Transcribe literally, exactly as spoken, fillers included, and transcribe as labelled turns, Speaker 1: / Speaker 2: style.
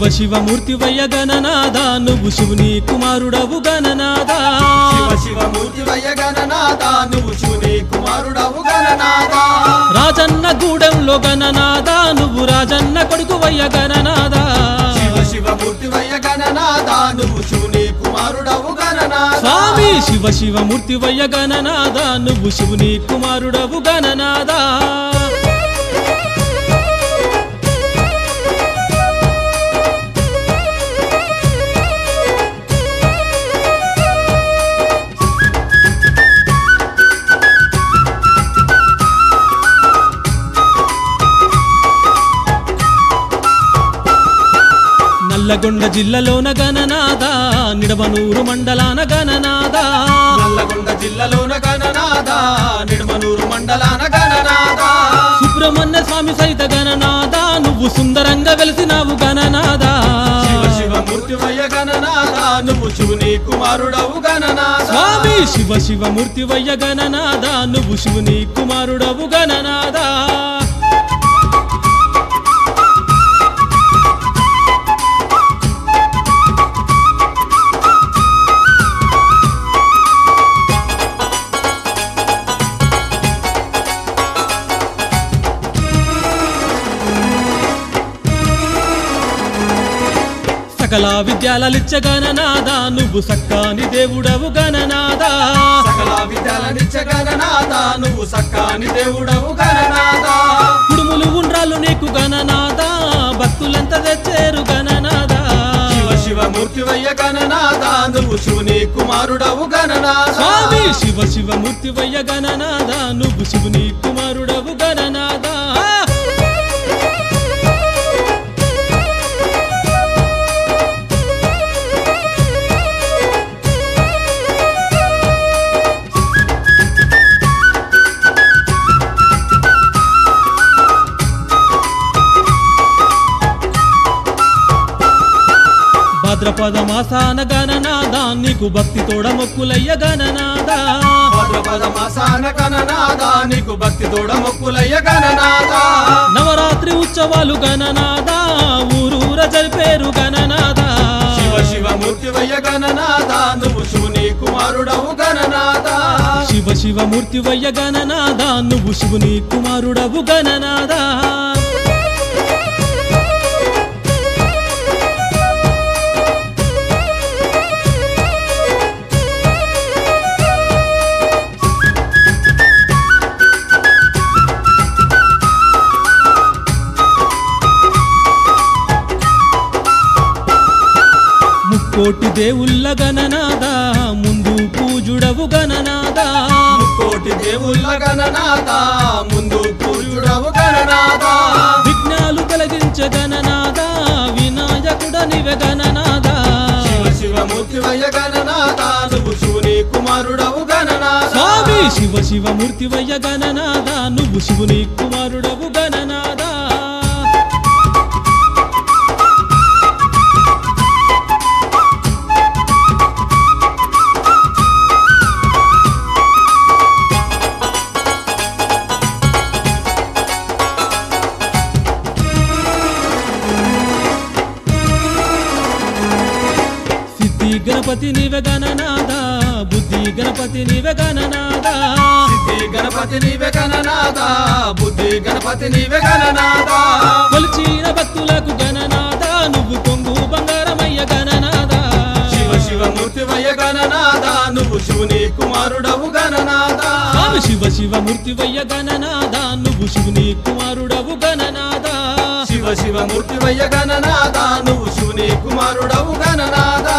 Speaker 1: శివ శివ మూర్తివయ్య గణనాథ నువ్వు శివుని కుమారుడవు గణనాథ
Speaker 2: శివ శివ మూర్తివయ్య గణనాథ నువ్వు శివుని కుమారుడవు గణనాథ
Speaker 1: రాజన్న గూడెంలో గణనాథ నువ్వు రాజన్న కొడుకువయ్య గణనాథ
Speaker 2: శివ శివ మూర్తివయ్య గణనాథ నువ్వు శివుని కుమారుడవు గణనాథ
Speaker 1: స్వామి శివ శివ మూర్తివయ్య గణనాథ నువ్వు శివుని కుమారుడవు గణనాథ నల్లగొండ జిల్లాలోన గణనాథ నిడమనూరు మండలాన గణనాథ
Speaker 2: నల్లగొండ జిల్లాలోన గణనాథ నిడమనూరు మండలాన గణనాథ
Speaker 1: సుబ్రహ్మణ్య స్వామి సైత గణనాథ నువ్వు సుందరంగా వెలిసినావు గణనాథ
Speaker 2: శివ శివ మూర్తివయ్య గణనాథ నువ్వు శివుని కుమారుడవు గణనాథ
Speaker 1: స్వామి శివ శివ మూర్తివయ్య గణనాథ నువ్వు శివుని కుమారుడవు గణనాథ సకల విద్యాలలిచ్చ గణనాథ నువ్వు సక్కాని దేవుడవు గణనాథ
Speaker 2: సకల విద్యాలనిచ్చ గణనాథ నువ్వు సక్కాని దేవుడవు గణనాథ
Speaker 1: కుడుములు ఉండ్రాలు నీకు గణనాథ భక్తులంతా తెచ్చేరు గణనాథ
Speaker 2: శివ శివ మూర్తివయ్య గణనాథ నువ్వు శివుని కుమారుడవు గణనాథ
Speaker 1: స్వామి శివ శివ మూర్తివయ్య గణనాథ నువ్వు శివుని కుమారుడవు గణనాథ భాద్రపద మాసాన గణనాథ నీకు భక్తి తోడ మొక్కులయ్య గణనాథ
Speaker 2: భాద్రపద మాసాన గణనాథ నీకు భక్తి తోడ మొక్కులయ్య గణనాథ
Speaker 1: నవరాత్రి ఉత్సవాలు గణనాథ ఊరూర జరిపేరు గణనాథ
Speaker 2: శివ శివ మూర్తివయ్య గణనాథ నువ్వు శివుని కుమారుడవు గణనాథ
Speaker 1: శివ శివ మూర్తివయ్య గణనాథ నువ్వు శివుని కుమారుడవు గణనాథ కోటి దేవుళ్ళ గణనాథ ముందు పూజుడవు గణనాథ
Speaker 2: కోటి దేవుళ్ళ గణనాథ ముందు పూజుడవు గణనాథ
Speaker 1: విఘ్నాలు కలిగించ గణనాథ వినాయకుడ నివె గణనాథ
Speaker 2: శివ శివ మూర్తివయ్య గణనాథ నువ్వు శివుని కుమారుడవు గణనాథ
Speaker 1: స్వామి శివ శివ మూర్తివయ్య గణనాథ నువ్వు శివుని కుమారుడవు గణనాథ గణపతి నివె గణనాథ బుద్ధి గణపతి నివె గణనాథ
Speaker 2: సిద్ధి గణపతి నీవే గణనాథ బుద్ధి గణపతి నీవే గణనాథ
Speaker 1: కొలిచిన భక్తులకు గణనాథ నువ్వు కొంగు బంగారమయ్య గణనాథ
Speaker 2: శివ శివ మూర్తివయ్య గణనాథ నువ్వు శివుని కుమారుడవు గణనాథ
Speaker 1: స్వామి శివ శివ మూర్తివయ్య గణనాథ నువ్వు శివుని కుమారుడవు గణనాథ
Speaker 2: శివ శివ మూర్తివయ్య గణనాథ నువ్వు శివుని కుమారుడవు గణనాథ